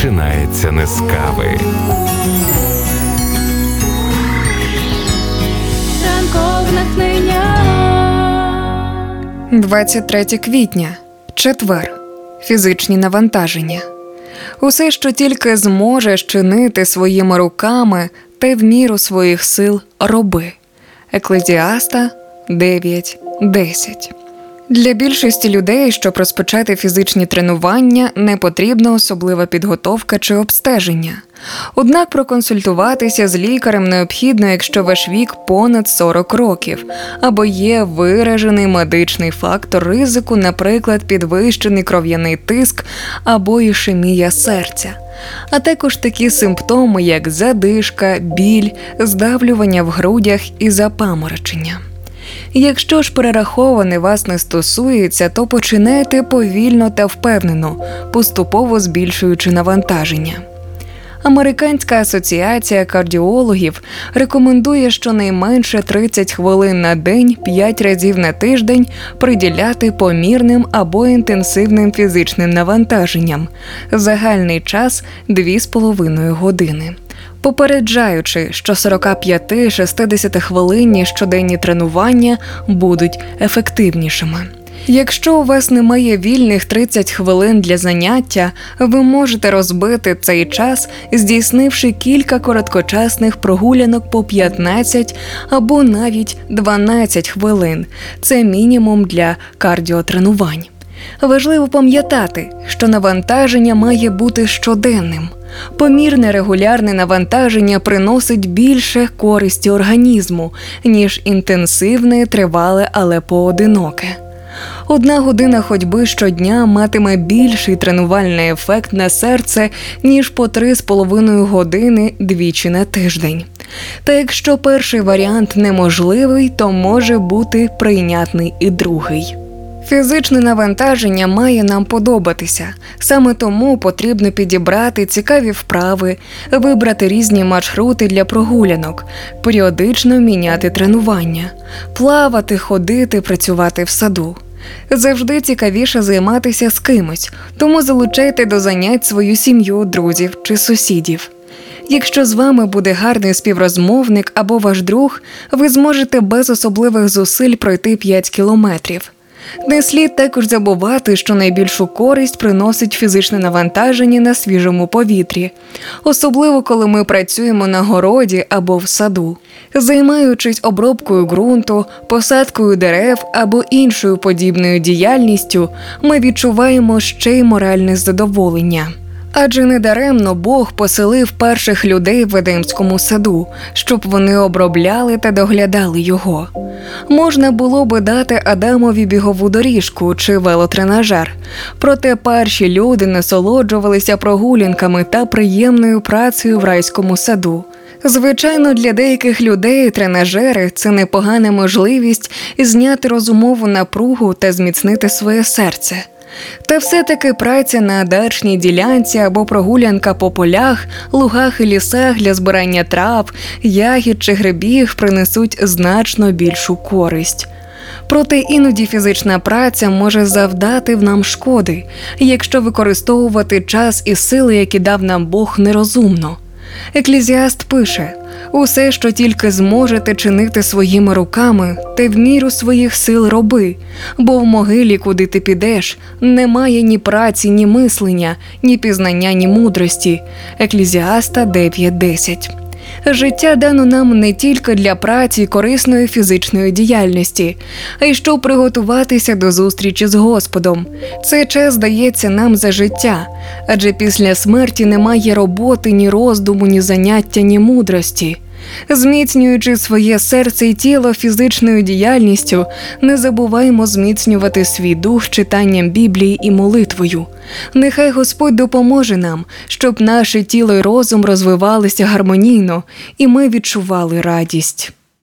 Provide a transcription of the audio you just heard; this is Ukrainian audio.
починається не з кави. Ранкове натхнення. 23 квітня. Четвер. Фізичні навантаження. Усе, що тільки зможеш чинити своїми руками, те в міру своїх сил роби. Еклезіаста 9:10. Для більшості людей, щоб розпочати фізичні тренування, не потрібна особлива підготовка чи обстеження. Однак проконсультуватися з лікарем необхідно, якщо ваш вік понад 40 років, або є виражений медичний фактор ризику, наприклад, підвищений кров'яний тиск або ішемія серця. А також такі симптоми, як задишка, біль, здавлювання в грудях і запаморочення. Якщо ж перераховане вас не стосується, то починайте повільно та впевнено, поступово збільшуючи навантаження. Американська асоціація кардіологів рекомендує щонайменше 30 хвилин на день 5 разів на тиждень приділяти помірним або інтенсивним фізичним навантаженням. Загальний час – 2,5 години. Попереджаючи, що 45-60 хвилинні щоденні тренування будуть ефективнішими. Якщо у вас немає вільних 30 хвилин для заняття, ви можете розбити цей час, здійснивши кілька короткочасних прогулянок по 15 або навіть 12 хвилин. Це мінімум для кардіотренувань. Важливо пам'ятати, що навантаження має бути щоденним. Помірне регулярне навантаження приносить більше користі організму, ніж інтенсивне, тривале, але поодиноке. 1 година ходьби щодня матиме більший тренувальний ефект на серце, ніж по 3,5 години двічі на тиждень. Та якщо перший варіант неможливий, то може бути прийнятний і другий. Фізичне навантаження має нам подобатися. Саме тому потрібно підібрати цікаві вправи, вибрати різні маршрути для прогулянок, періодично міняти тренування, плавати, ходити, працювати в саду. Завжди цікавіше займатися з кимось, тому залучайте до занять свою сім'ю, друзів чи сусідів. Якщо з вами буде гарний співрозмовник або ваш друг, ви зможете без особливих зусиль пройти 5 кілометрів. Не слід також забувати, що найбільшу користь приносить фізичне навантаження на свіжому повітрі, особливо коли ми працюємо на городі або в саду. Займаючись обробкою ґрунту, посадкою дерев або іншою подібною діяльністю, ми відчуваємо ще й моральне задоволення. Адже недаремно Бог поселив перших людей в Едемському саду, щоб вони обробляли та доглядали його. Можна було би дати Адамові бігову доріжку чи велотренажер, проте перші люди насолоджувалися прогулянками та приємною працею в райському саду. Звичайно, для деяких людей тренажери – це непогана можливість зняти розумову напругу та зміцнити своє серце. Та все-таки праця на дачній ділянці або прогулянка по полях, лугах і лісах для збирання трав, ягід чи грибів принесуть значно більшу користь. Проте іноді фізична праця може завдати нам шкоди, якщо використовувати час і сили, які дав нам Бог, нерозумно. Еклезіаст пише: «Усе, що тільки зможете чинити своїми руками, те в міру своїх сил роби, бо в могилі, куди ти підеш, немає ні праці, ні мислення, ні пізнання, ні мудрості». Еклезіаста 9:10. Життя дано нам не тільки для праці і корисної фізичної діяльності, а й щоб приготуватися до зустрічі з Господом. Цей час дається нам за життя, адже після смерті немає роботи, ні роздуму, ні заняття, ні мудрості. Зміцнюючи своє серце і тіло фізичною діяльністю, не забуваймо зміцнювати свій дух читанням Біблії і молитвою. Нехай Господь допоможе нам, щоб наше тіло і розум розвивалися гармонійно, і ми відчували радість.